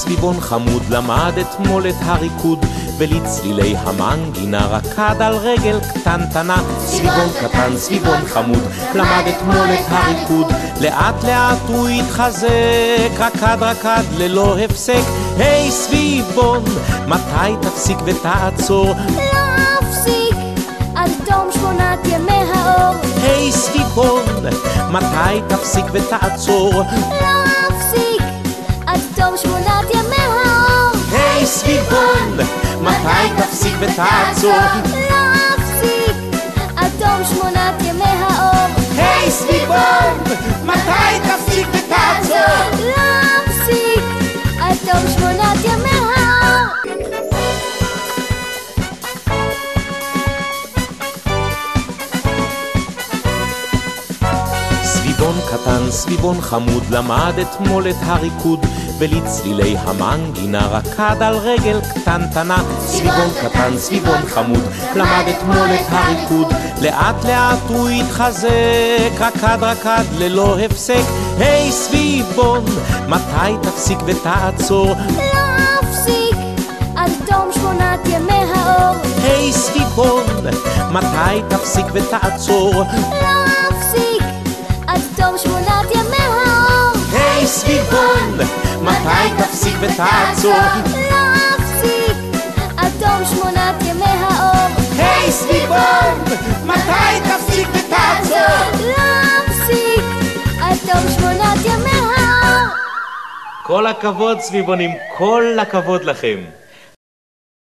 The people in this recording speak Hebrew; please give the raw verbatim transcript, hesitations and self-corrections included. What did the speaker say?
סביבון חמוד למד אתמול את הריקוד, ולצלילי המנגינה רקד על רגל קטנטנה. סביבון קטן, סביבון חמוד, למד אתמול את הריקוד, לאט לאט הוא התחזק, רקד רקד ללא הפסק. היי סביבון, מתי תפסיק ותעצור? לא אפסיק עד תום שמונת ימי האור. היי סביבון, מתי תפסיק ותעצור? לא אפסיק עד תום שמונת ימי האור. היי סביבון, מתי תפסיק ותעצור? לא אפסיק עד תום שמונת ימי האור. היי סביבון, מתי תפסיק ותעצור? לא אפסיק עד תום שמונת ימי האור. סביבון קטן, סביבון חמוד, למד אתמול את הריקוד, ולצלילי המנגינה רקד על רגל קטנטנה. סביבון קטן, סביבון חמוד, למד אתמול את הריקוד, לאט לאט הוא התחזק, רקד רקד ללא הפסק. היי סביבון, מתי תפסיק ותעצור? לא אפסיק עד תום שמונת ימי האור. היי סביבון, מתי תפסיק ותעצור? לא אפסיק עד תום שמונת ימי האור. היי סביבון, מתי תפסיק ותעצור? לא אפסיק עד תום שמונת ימי האור. היי סביבון, מתי תפסיק ותעצור? לא אפסיק עד תום שמונת ימי האור. כל הכבוד סביבונים, כל הכבוד לכם.